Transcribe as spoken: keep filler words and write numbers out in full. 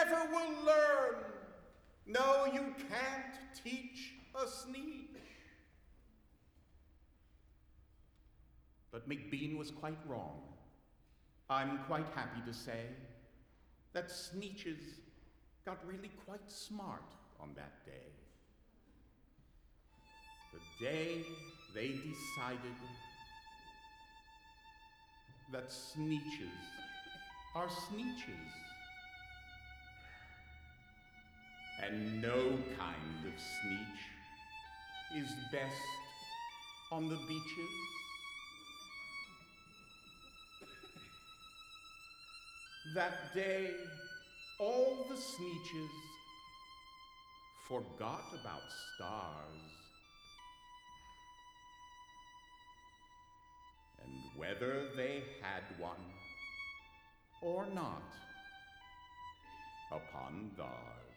never will learn. No, you can't teach a Sneetch. But McBean was quite wrong. I'm quite happy to say that Sneetches got really quite smart on that day. The day they decided that Sneetches are Sneetches, and no kind of Sneetch is best on the beaches. That day, all the Sneetches forgot about stars. And whether they had one or not, upon thars.